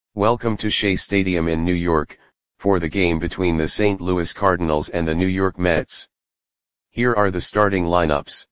Welcome to Shea Stadium in New York, for the game between the St. Louis Cardinals and the New York Mets. Here are the starting lineups.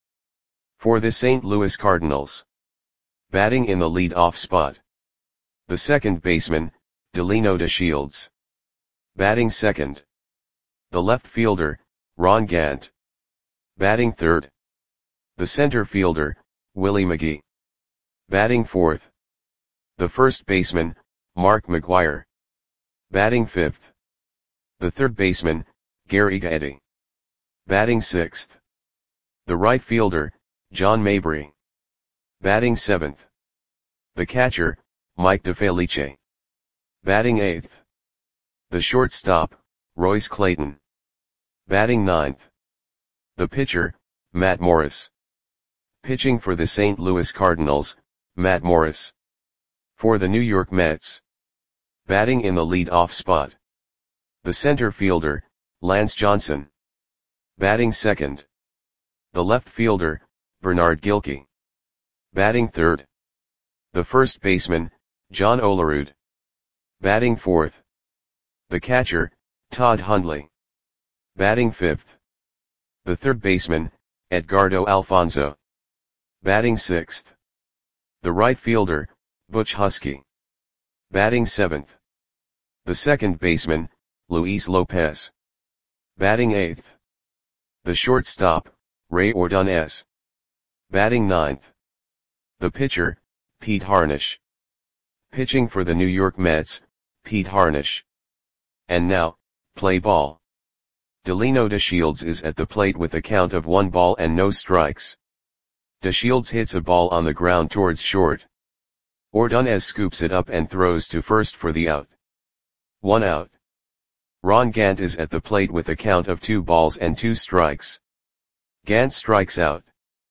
For the St. Louis Cardinals. Batting in the lead-off spot. The second baseman, Delino DeShields. Batting second. The left fielder, Ron Gant. Batting third. The center fielder, Willie McGee. Batting fourth. The first baseman, Mark McGwire. Batting fifth. The third baseman, Gary Gaetti. Batting sixth. The right fielder, John Mabry. Batting seventh. The catcher, Mike DeFelice. Batting eighth. The shortstop, Royce Clayton. Batting ninth. The pitcher, Matt Morris. Pitching for the St. Louis Cardinals, Matt Morris. For the New York Mets. Batting in the lead-off spot. The center fielder, Lance Johnson. Batting second. The left fielder, Bernard Gilkey. Batting third. The first baseman, John Olerud. Batting fourth. The catcher, Todd Hundley. Batting fifth. The third baseman, Edgardo Alfonzo. Batting sixth. The right fielder, Butch Huskey. Batting seventh. The second baseman, Luis Lopez. Batting eighth. The shortstop, Ray Ordonez. Batting ninth. The pitcher, Pete Harnisch. Pitching for the New York Mets, Pete Harnisch. And now, play ball. Delino DeShields is at the plate with a count of 1 ball and no strikes. DeShields hits a ball on the ground towards short. Ordonez scoops it up and throws to first for the out. 1 out. Ron Gant is at the plate with a count of 2 balls and 2 strikes. Gant strikes out.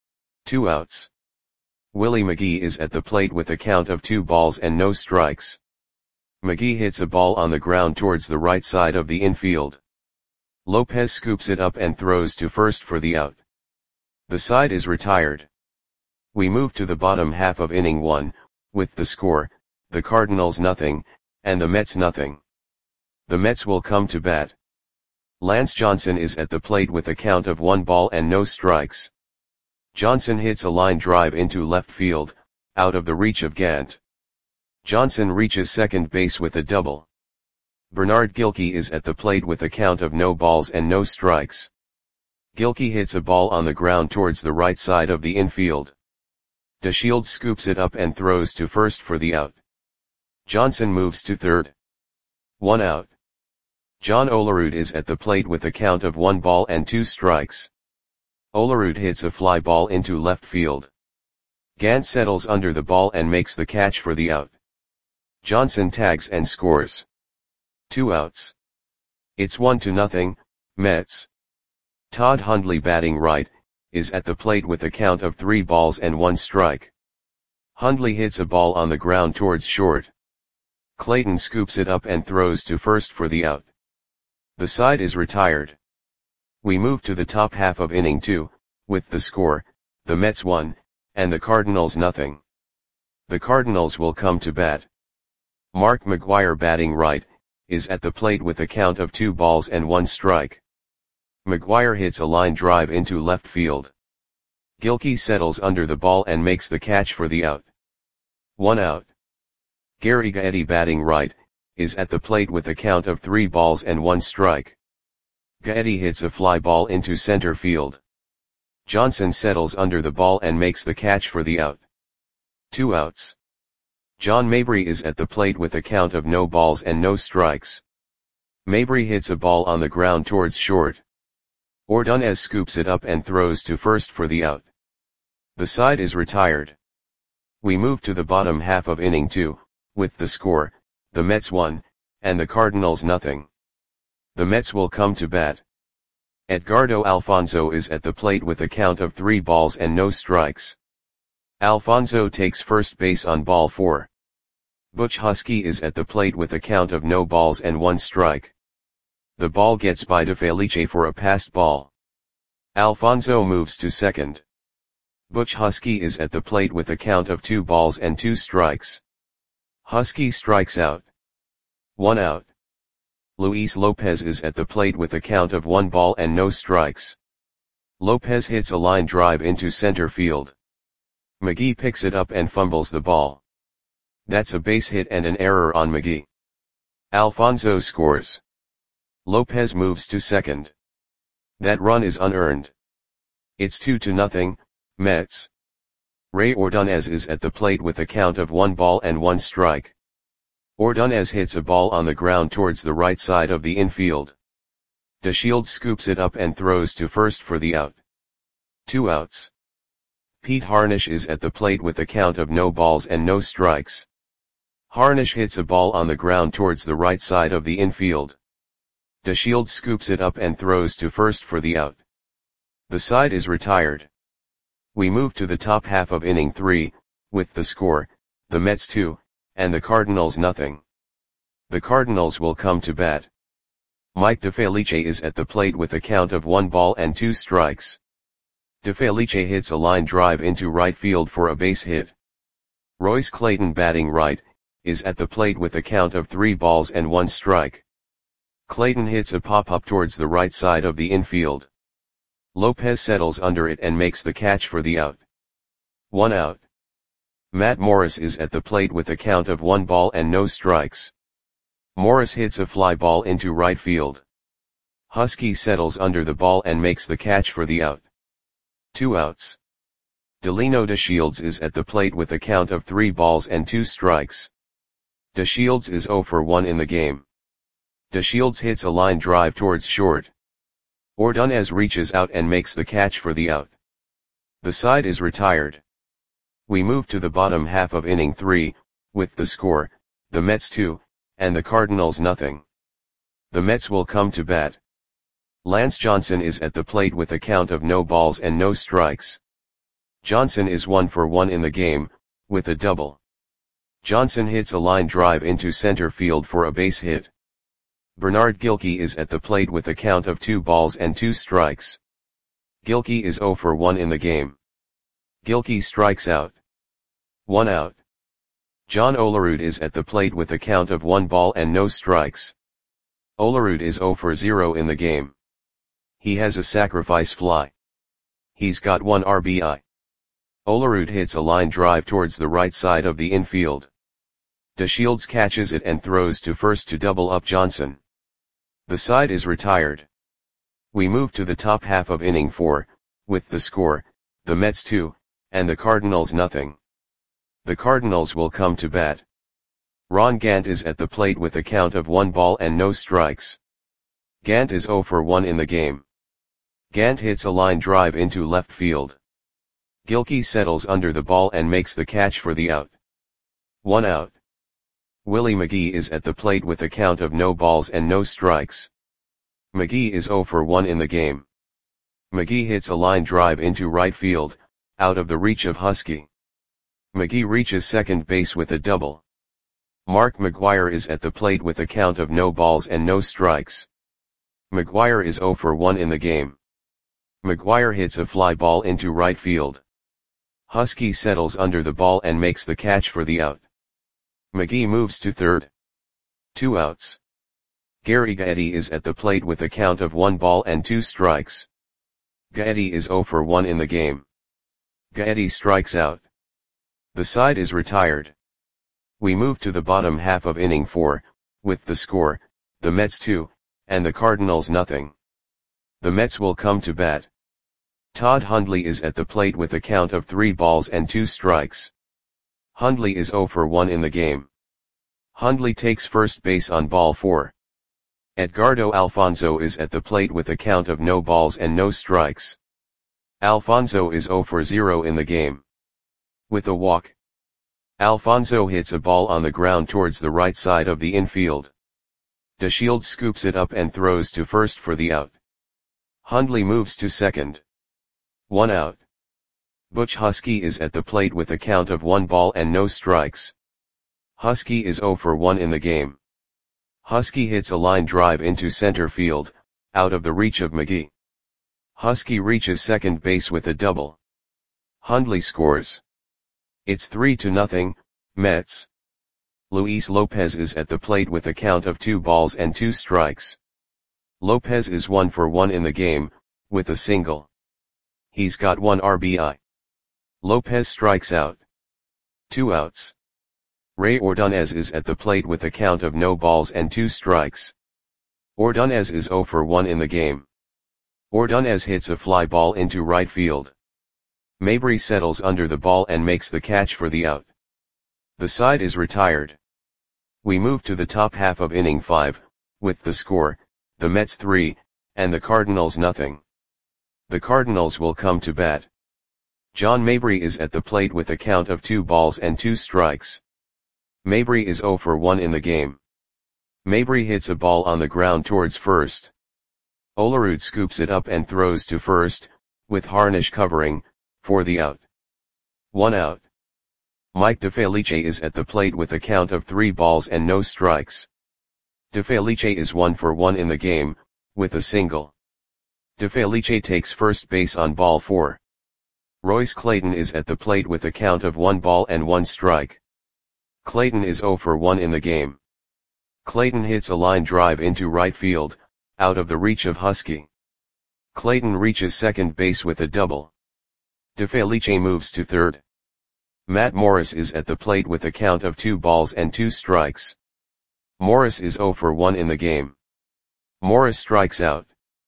2 outs. Willie McGee is at the plate with a count of 2 balls and no strikes. McGee hits a ball on the ground towards the right side of the infield. Lopez scoops it up and throws to first for the out. The side is retired. We move to the bottom half of inning 1, with the score, the Cardinals nothing, and the Mets nothing. The Mets will come to bat. Lance Johnson is at the plate with a count of 1 ball and no strikes. Johnson hits a line drive into left field, out of the reach of Gant. Johnson reaches second base with a double. Bernard Gilkey is at the plate with a count of no balls and no strikes. Gilkey hits a ball on the ground towards the right side of the infield. DeShields scoops it up and throws to first for the out. Johnson moves to third. 1 out. John Olerud is at the plate with a count of 1 ball and 2 strikes. Olerud hits a fly ball into left field. Gant settles under the ball and makes the catch for the out. Johnson tags and scores. 2 outs. It's 1-0, Mets. Todd Hundley, batting right, is at the plate with a count of 3 balls and 1 strike. Hundley hits a ball on the ground towards short. Clayton scoops it up and throws to first for the out. The side is retired. We move to the top half of inning 2, with the score, the Mets 1, and the Cardinals nothing. The Cardinals will come to bat. Mark McGwire, batting right, is at the plate with a count of 2 balls and 1 strike. McGwire hits a line drive into left field. Gilkey settles under the ball and makes the catch for the out. 1 out. Gary Gaetti, batting right, is at the plate with a count of 3 balls and 1 strike. Gaetti hits a fly ball into center field. Johnson settles under the ball and makes the catch for the out. 2 outs. John Mabry is at the plate with a count of no balls and no strikes. Mabry hits a ball on the ground towards short. Ordonez scoops it up and throws to first for the out. The side is retired. We move to the bottom half of inning 2, with the score, the Mets 1, and the Cardinals nothing. The Mets will come to bat. Edgardo Alfonzo is at the plate with a count of 3 balls and no strikes. Alfonzo takes first base on ball 4. Butch Huskey is at the plate with a count of no balls and 1 strike. The ball gets by DeFelice for a passed ball. Alfonzo moves to second. Butch Huskey is at the plate with a count of 2 balls and 2 strikes. Huskey strikes out. 1 out. Luis Lopez is at the plate with a count of 1 ball and no strikes. Lopez hits a line drive into center field. McGee picks it up and fumbles the ball. That's a base hit and an error on McGee. Alfonzo scores. Lopez moves to second. That run is unearned. It's 2-0, Mets. Ray Ordonez is at the plate with a count of 1 ball and 1 strike. Ordonez hits a ball on the ground towards the right side of the infield. DeShields scoops it up and throws to first for the out. 2 outs. Pete Harnisch is at the plate with a count of no balls and no strikes. Harnisch hits a ball on the ground towards the right side of the infield. DeShields scoops it up and throws to first for the out. The side is retired. We move to the top half of inning 3, with the score, the Mets 2, and the Cardinals nothing. The Cardinals will come to bat. Mike DeFelice is at the plate with a count of 1 ball and 2 strikes. DeFelice hits a line drive into right field for a base hit. Royce Clayton, batting right, is at the plate with a count of 3 balls and 1 strike. Clayton hits a pop-up towards the right side of the infield. Lopez settles under it and makes the catch for the out. 1 out. Matt Morris is at the plate with a count of 1 ball and no strikes. Morris hits a fly ball into right field. Husky settles under the ball and makes the catch for the out. 2 outs. Delino DeShields is at the plate with a count of 3 balls and 2 strikes. DeShields is 0 for 1 in the game. DeShields hits a line drive towards short. Ordonez reaches out and makes the catch for the out. The side is retired. We move to the bottom half of inning 3, with the score, the Mets 2, and the Cardinals nothing. The Mets will come to bat. Lance Johnson is at the plate with a count of no balls and no strikes. Johnson is 1 for 1 in the game, with a double. Johnson hits a line drive into center field for a base hit. Bernard Gilkey is at the plate with a count of 2 balls and 2 strikes. Gilkey is 0 for 1 in the game. Gilkey strikes out. 1 out. John Olerud is at the plate with a count of 1 ball and no strikes. Olerud is 0 for 0 in the game. He has a sacrifice fly. He's got 1 RBI. Olerud hits a line drive towards the right side of the infield. DeShields catches it and throws to first to double up Johnson. The side is retired. We move to the top half of inning 4, with the score, the Mets 2, and the Cardinals nothing. The Cardinals will come to bat. Ron Gant is at the plate with a count of 1 ball and no strikes. Gant is 0 for 1 in the game. Gant hits a line drive into left field. Gilkey settles under the ball and makes the catch for the out. 1 out. Willie McGee is at the plate with a count of no balls and no strikes. McGee is 0 for 1 in the game. McGee hits a line drive into right field, out of the reach of Husky. McGee reaches second base with a double. Mark McGwire is at the plate with a count of no balls and no strikes. McGwire is 0 for 1 in the game. McGwire hits a fly ball into right field. Husky settles under the ball and makes the catch for the out. McGee moves to third. 2 outs. Gary Gaetti is at the plate with a count of 1 ball and 2 strikes. Gaetti is 0 for 1 in the game. Gaetti strikes out. The side is retired. We move to the bottom half of inning 4, with the score, the Mets 2, and the Cardinals nothing. The Mets will come to bat. Todd Hundley is at the plate with a count of 3 balls and 2 strikes. Hundley is 0 for 1 in the game. Hundley takes first base on ball 4. Edgardo Alfonzo is at the plate with a count of no balls and no strikes. Alfonzo is 0 for 0 in the game. With a walk. Alfonzo hits a ball on the ground towards the right side of the infield. DeShields scoops it up and throws to first for the out. Hundley moves to second. 1 out. Butch Husky is at the plate with a count of 1 ball and no strikes. Husky is 0 for 1 in the game. Husky hits a line drive into center field, out of the reach of McGee. Husky reaches second base with a double. Hundley scores. It's 3-0, Mets. Luis Lopez is at the plate with a count of 2 balls and 2 strikes. Lopez is 1 for 1 in the game, with a single. He's got 1 RBI. Lopez strikes out. 2 outs. Ray Ordonez is at the plate with a count of no balls and 2 strikes. Ordonez is 0 for 1 in the game. Ordonez hits a fly ball into right field. Mabry settles under the ball and makes the catch for the out. The side is retired. We move to the top half of inning 5, with the score, the Mets 3, and the Cardinals nothing. The Cardinals will come to bat. John Mabry is at the plate with a count of 2 balls and 2 strikes. Mabry is 0 for 1 in the game. Mabry hits a ball on the ground towards first. Olerud scoops it up and throws to first, with Harnish covering, for the out. 1 out. Mike DeFelice is at the plate with a count of 3 balls and no strikes. DeFelice is 1 for 1 in the game, with a single. DeFelice takes first base on ball 4. Royce Clayton is at the plate with a count of 1 ball and 1 strike. Clayton is 0 for 1 in the game. Clayton hits a line drive into right field, out of the reach of Husky. Clayton reaches second base with a double. DeFelice moves to third. Matt Morris is at the plate with a count of 2 balls and 2 strikes. Morris is 0 for 1 in the game. Morris strikes out.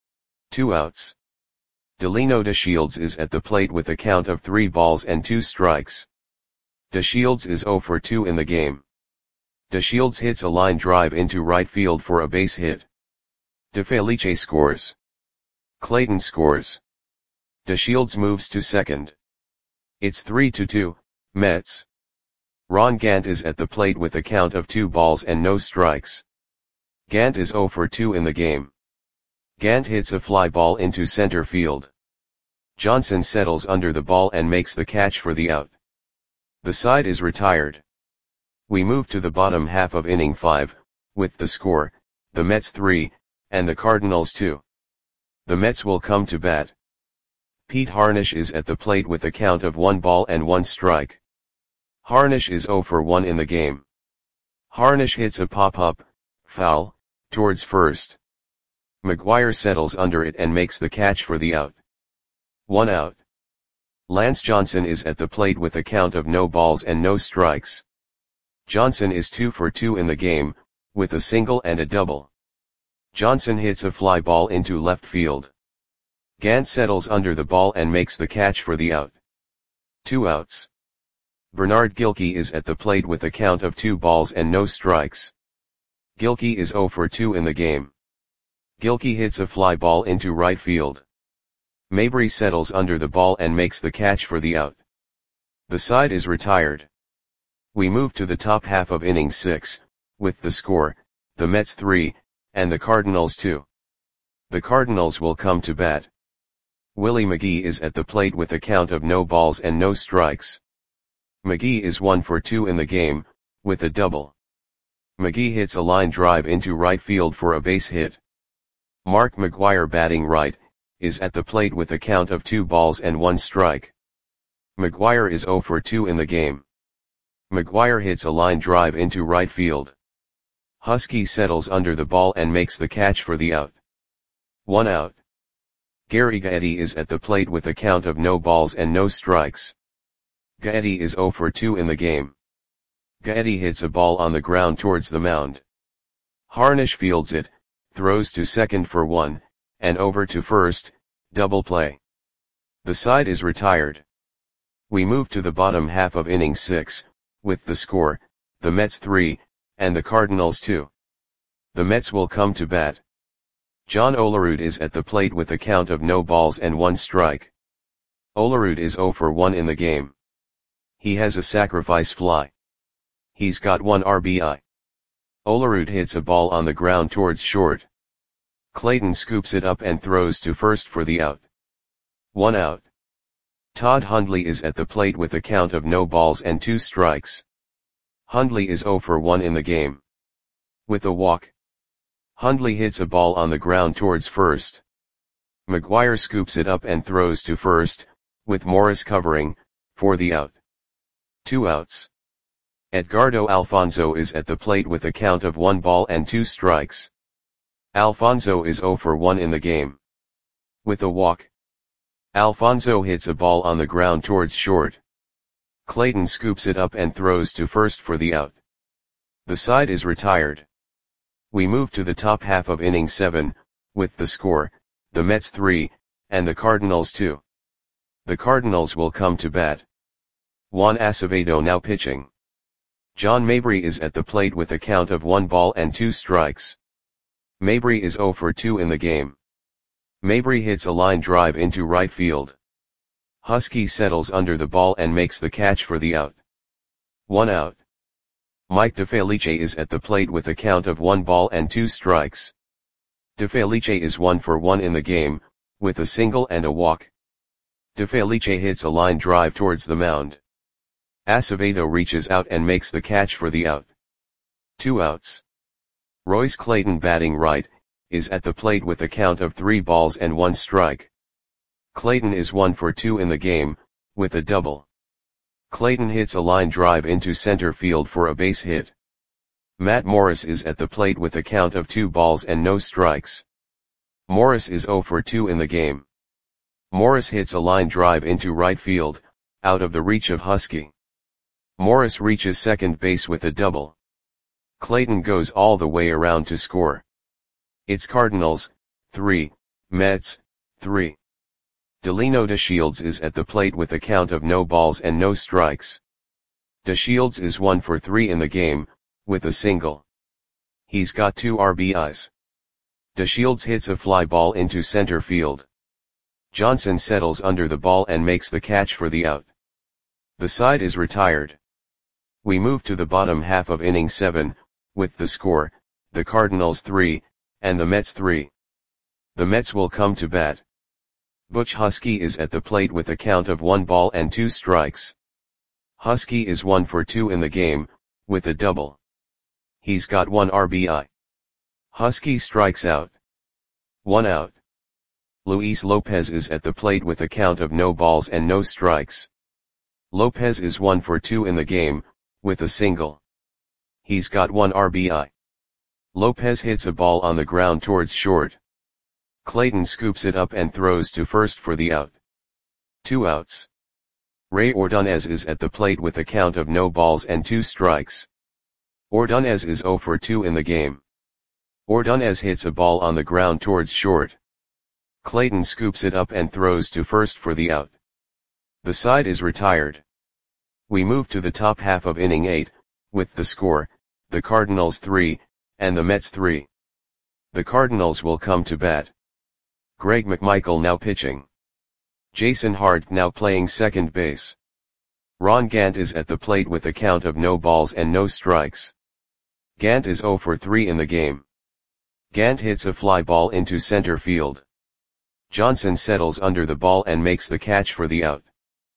2 outs. Delino DeShields is at the plate with a count of 3 balls and 2 strikes. DeShields is 0 for 2 in the game. DeShields hits a line drive into right field for a base hit. DeFelice scores. Clayton scores. DeShields moves to second. It's 3-2, Mets. Ron Gant is at the plate with a count of 2 balls and no strikes. Gant is 0 for 2 in the game. Gant hits a fly ball into center field. Johnson settles under the ball and makes the catch for the out. The side is retired. We move to the bottom half of inning 5, with the score, the Mets 3, and the Cardinals 2. The Mets will come to bat. Pete Harnish is at the plate with a count of 1 ball and 1 strike. Harnish is 0 for 1 in the game. Harnish hits a pop-up, foul, towards first. McGuire settles under it and makes the catch for the out. 1 out. Lance Johnson is at the plate with a count of no balls and no strikes. Johnson is 2 for 2 in the game, with a single and a double. Johnson hits a fly ball into left field. Gant settles under the ball and makes the catch for the out. 2 outs. Bernard Gilkey is at the plate with a count of 2 balls and no strikes. Gilkey is 0 for 2 in the game. Gilkey hits a fly ball into right field. Mabry settles under the ball and makes the catch for the out. The side is retired. We move to the top half of inning 6, with the score, the Mets 3, and the Cardinals 2. The Cardinals will come to bat. Willie McGee is at the plate with a count of no balls and no strikes. McGee is 1 for 2 in the game, with a double. McGee hits a line drive into right field for a base hit. Mark McGuire, batting right, is at the plate with a count of 2 balls and 1 strike. McGuire is 0 for 2 in the game. McGuire hits a line drive into right field. Husky settles under the ball and makes the catch for the out. 1 out. Gary Gaetti is at the plate with a count of no balls and no strikes. Gaetti is 0 for 2 in the game. Gaetti hits a ball on the ground towards the mound. Harnish fields it, throws to second for 1, and over to first, double play. The side is retired. We move to the bottom half of inning 6, with the score, the Mets 3, and the Cardinals 2. The Mets will come to bat. John Olerud is at the plate with a count of no balls and 1 strike. Olerud is 0 for 1 in the game. He has a sacrifice fly. He's got 1 RBI. Olerud hits a ball on the ground towards short. Clayton scoops it up and throws to first for the out. 1 out. Todd Hundley is at the plate with a count of no balls and 2 strikes. Hundley is 0 for 1 in the game. With a walk. Hundley hits a ball on the ground towards first. McGuire scoops it up and throws to first, with Morris covering, for the out. 2 outs. Edgardo Alfonso is at the plate with a count of 1 ball and 2 strikes. Alfonso is 0 for 1 in the game. With a walk, Alfonso hits a ball on the ground towards short. Clayton scoops it up and throws to first for the out. The side is retired. We move to the top half of inning 7, with the score, the Mets 3, and the Cardinals 2. The Cardinals will come to bat. Juan Acevedo now pitching. John Mabry is at the plate with a count of 1 ball and 2 strikes. Mabry is 0 for 2 in the game. Mabry hits a line drive into right field. Husky settles under the ball and makes the catch for the out. 1 out. Mike DeFelice is at the plate with a count of 1 ball and 2 strikes. DeFelice is 1 for 1 in the game, with a single and a walk. DeFelice hits a line drive towards the mound. Acevedo reaches out and makes the catch for the out. 2 outs. Royce Clayton, batting right, is at the plate with a count of 3 balls and 1 strike. Clayton is 1 for 2 in the game, with a double. Clayton hits a line drive into center field for a base hit. Matt Morris is at the plate with a count of 2 balls and no strikes. Morris is 0 for 2 in the game. Morris hits a line drive into right field, out of the reach of Husky. Morris reaches second base with a double. Clayton goes all the way around to score. It's Cardinals, 3, Mets, 3. Delino DeShields is at the plate with a count of no balls and no strikes. DeShields is 1 for 3 in the game, with a single. He's got 2 RBIs. DeShields hits a fly ball into center field. Johnson settles under the ball and makes the catch for the out. The side is retired. We move to the bottom half of inning 7, with the score, the Cardinals 3, and the Mets 3. The Mets will come to bat. Butch Husky is at the plate with a count of 1 ball and 2 strikes. Husky is 1 for 2 in the game, with a double. He's got 1 RBI. Husky strikes out. 1 out. Luis Lopez is at the plate with a count of no balls and no strikes. Lopez is 1 for 2 in the game, with a single. He's got 1 RBI. Lopez hits a ball on the ground towards short. Clayton scoops it up and throws to first for the out. 2 outs. Ray Ordonez is at the plate with a count of no balls and 2 strikes. Ordonez is 0 for 2 in the game. Ordonez hits a ball on the ground towards short. Clayton scoops it up and throws to first for the out. The side is retired. We move to the top half of inning 8, with the score, the Cardinals 3, and the Mets 3. The Cardinals will come to bat. Greg McMichael now pitching. Jason Hart now playing second base. Ron Gant is at the plate with a count of no balls and no strikes. Gant is 0 for 3 in the game. Gant hits a fly ball into center field. Johnson settles under the ball and makes the catch for the out.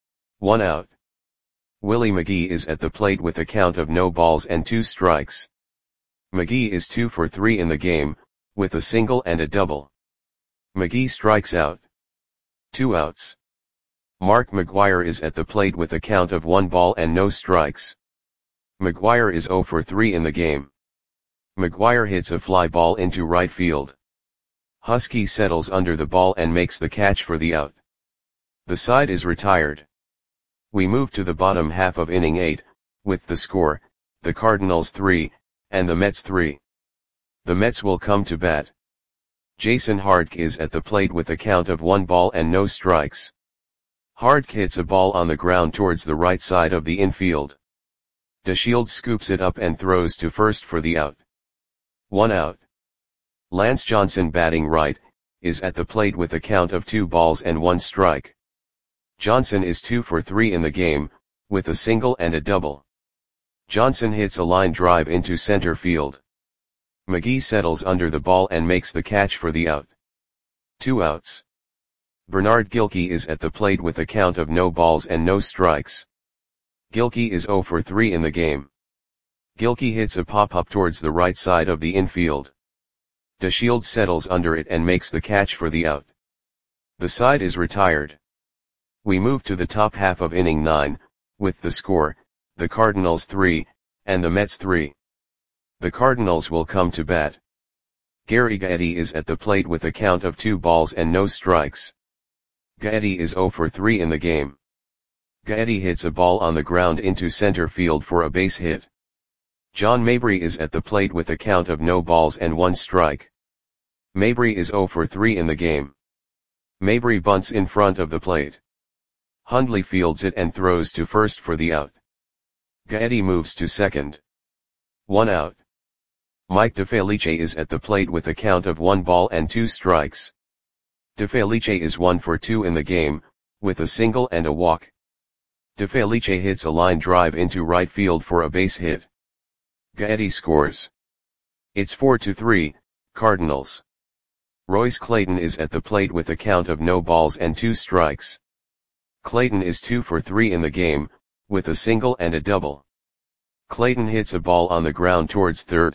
1 out. Willie McGee is at the plate with a count of no balls and 2 strikes. McGee is 2 for 3 in the game, with a single and a double. McGee strikes out. 2 outs. Mark McGwire is at the plate with a count of 1 ball and no strikes. McGwire is 0 for 3 in the game. McGwire hits a fly ball into right field. Husky settles under the ball and makes the catch for the out. The side is retired. We move to the bottom half of inning 8, with the score, the Cardinals 3, and the Mets 3. The Mets will come to bat. Jason Hart is at the plate with a count of 1 ball and no strikes. Hart hits a ball on the ground towards the right side of the infield. DeShields scoops it up and throws to first for the out. 1 out. Lance Johnson, batting right, is at the plate with a count of 2 balls and 1 strike. Johnson is 2 for 3 in the game, with a single and a double. Johnson hits a line drive into center field. McGee settles under the ball and makes the catch for the out. 2 outs. Bernard Gilkey is at the plate with a count of no balls and no strikes. Gilkey is 0 for 3 in the game. Gilkey hits a pop-up towards the right side of the infield. DeShields settles under it and makes the catch for the out. The side is retired. We move to the top half of inning 9, with the score, the Cardinals 3, and the Mets 3. The Cardinals will come to bat. Gary Gaetti is at the plate with a count of 2 balls and no strikes. Gaetti is 0 for 3 in the game. Gaetti hits a ball on the ground into center field for a base hit. John Mabry is at the plate with a count of no balls and 1 strike. Mabry is 0 for 3 in the game. Mabry bunts in front of the plate. Hundley fields it and throws to first for the out. Gaetti moves to second. 1 out. Mike DeFelice is at the plate with a count of 1 ball and 2 strikes. DeFelice is 1 for 2 in the game, with a single and a walk. DeFelice hits a line drive into right field for a base hit. Gaetti scores. It's 4-3, Cardinals. Royce Clayton is at the plate with a count of no balls and 2 strikes. Clayton is 2 for 3 in the game, with a single and a double. Clayton hits a ball on the ground towards third.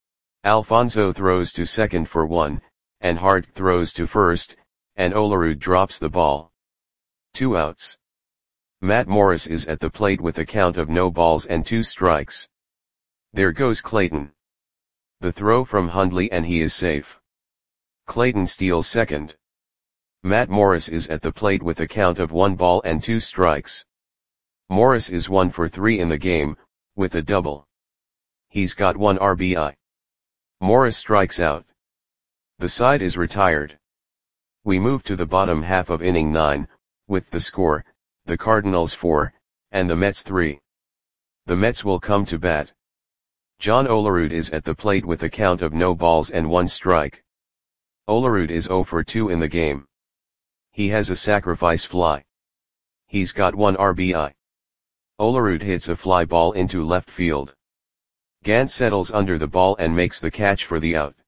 Alfonso throws to second for 1, and Hart throws to first, and Olerud drops the ball. 2 outs. Matt Morris is at the plate with a count of no balls and 2 strikes. There goes Clayton. The throw from Hundley and he is safe. Clayton steals second. Matt Morris is at the plate with a count of 1 ball and 2 strikes. Morris is 1 for 3 in the game, with a double. He's got 1 RBI. Morris strikes out. The side is retired. We move to the bottom half of inning 9, with the score, the Cardinals 4, and the Mets 3. The Mets will come to bat. John Olerud is at the plate with a count of no balls and 1 strike. Olerud is 0 for 2 in the game. He has a sacrifice fly. He's got 1 RBI. Olerud hits a fly ball into left field. Gant settles under the ball and makes the catch for the out.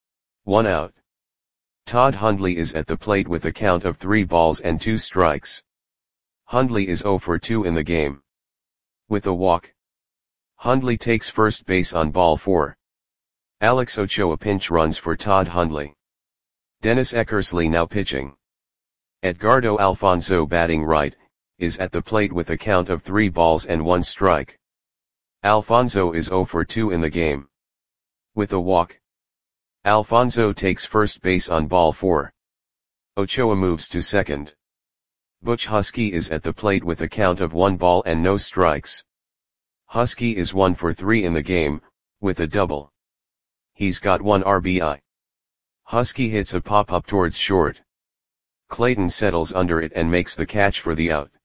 1 out. Todd Hundley is at the plate with a count of 3 balls and 2 strikes. Hundley is 0 for 2 in the game. With a walk. Hundley takes first base on ball 4. Alex Ochoa pinch runs for Todd Hundley. Dennis Eckersley now pitching. Edgardo Alfonso batting right, is at the plate with a count of 3 balls and 1 strike. Alfonso is 0 for 2 in the game. With a walk. Alfonso takes first base on ball 4. Ochoa moves to second. Butch Husky is at the plate with a count of 1 ball and no strikes. Husky is 1 for 3 in the game, with a double. He's got 1 RBI. Husky hits a pop-up towards short. Clayton settles under it and makes the catch for the out.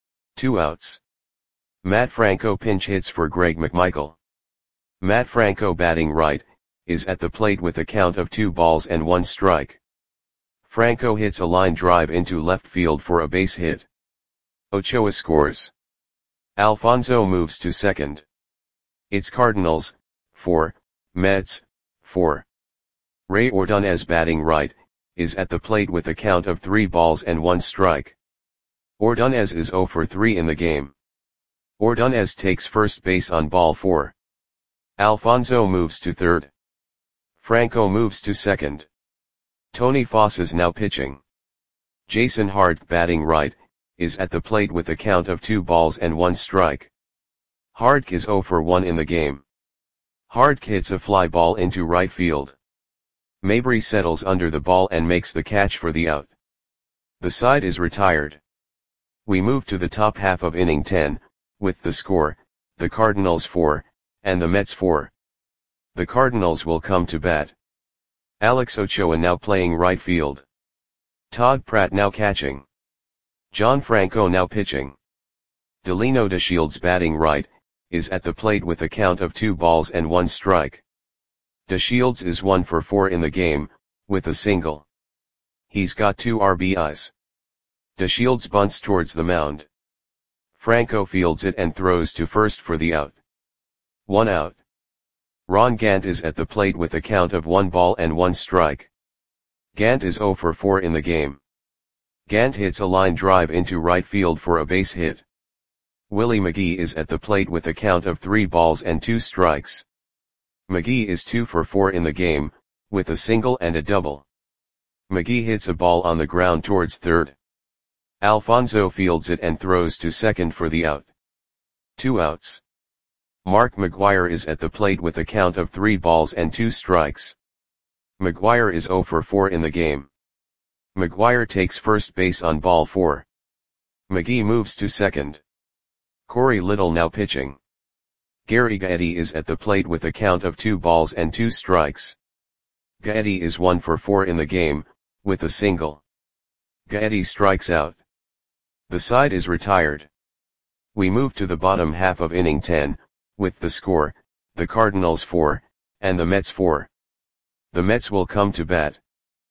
2 outs. Matt Franco pinch hits for Greg McMichael. Matt Franco batting right, is at the plate with a count of 2 balls and 1 strike. Franco hits a line drive into left field for a base hit. Ochoa scores. Alfonso moves to second. It's Cardinals, 4, Mets, 4. Ray Ordonez batting right, is at the plate with a count of 3 balls and 1 strike. Ordonez is 0 for 3 in the game. Ordonez takes first base on ball 4. Alfonso moves to third. Franco moves to second. Tony Foss is now pitching. Jason Hart batting right, is at the plate with a count of 2 balls and 1 strike. Hart is 0 for 1 in the game. Hart hits a fly ball into right field. Mabry settles under the ball and makes the catch for the out. The side is retired. We move to the top half of inning 10, with the score, the Cardinals 4, and the Mets 4. The Cardinals will come to bat. Alex Ochoa now playing right field. Todd Pratt now catching. John Franco now pitching. Delino DeShields batting right, is at the plate with a count of 2 balls and 1 strike. DeShields is 1 for 4 in the game, with a single. He's got 2 RBIs. DeShields bunts towards the mound. Franco fields it and throws to first for the out. 1 out. Ron Gant is at the plate with a count of 1 ball and 1 strike. Gant is 0 for 4 in the game. Gant hits a line drive into right field for a base hit. Willie McGee is at the plate with a count of 3 balls and 2 strikes. McGee is 2 for 4 in the game, with a single and a double. McGee hits a ball on the ground towards third. Alfonso fields it and throws to second for the out. 2 outs. Mark McGwire is at the plate with a count of 3 balls and 2 strikes. McGwire is 0 for 4 in the game. McGwire takes first base on ball 4. McGee moves to second. Corey Little now pitching. Gary Gaetti is at the plate with a count of 2 balls and 2 strikes. Gaetti is 1 for 4 in the game, with a single. Gaetti strikes out. The side is retired. We move to the bottom half of inning 10, with the score, the Cardinals 4, and the Mets 4. The Mets will come to bat.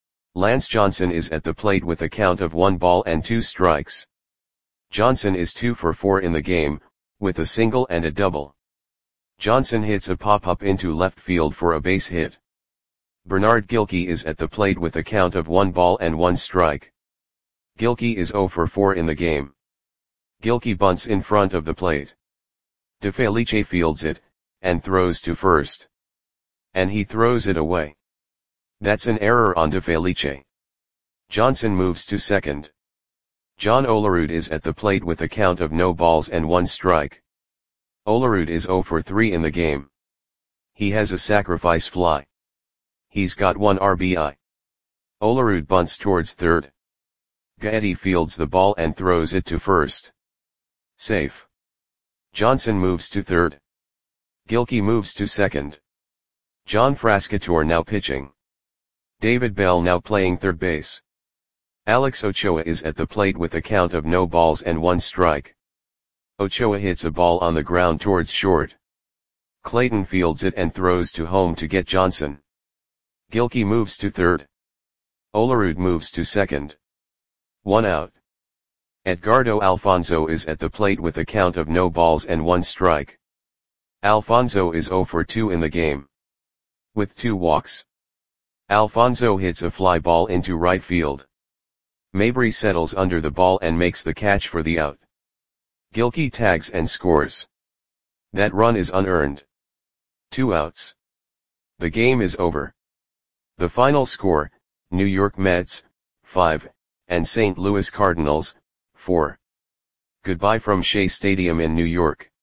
Lance Johnson is at the plate with a count of 1 ball and 2 strikes. Johnson is 2 for 4 in the game, with a single and a double. Johnson hits a pop-up into left field for a base hit. Bernard Gilkey is at the plate with a count of 1 ball and 1 strike. Gilkey is 0 for 4 in the game. Gilkey bunts in front of the plate. DeFelice fields it, and throws to first. And he throws it away. That's an error on DeFelice. Johnson moves to second. John Olerud is at the plate with a count of no balls and 1 strike. Olerud is 0 for 3 in the game. He has a sacrifice fly. He's got 1 RBI. Olerud bunts towards third. Gaetti fields the ball and throws it to first. Safe. Johnson moves to third. Gilkey moves to second. John Frascatore now pitching. David Bell now playing third base. Alex Ochoa is at the plate with a count of no balls and 1 strike. Ochoa hits a ball on the ground towards short. Clayton fields it and throws to home to get Johnson. Gilkey moves to third. Olerud moves to second. 1 out. Edgardo Alfonzo is at the plate with a count of no balls and 1 strike. Alfonzo is 0 for 2 in the game. With 2 walks. Alfonzo hits a fly ball into right field. Mabry settles under the ball and makes the catch for the out. Gilkey tags and scores. That run is unearned. 2 outs. The game is over. The final score, New York Mets, 5, and St. Louis Cardinals, 4. Goodbye from Shea Stadium in New York.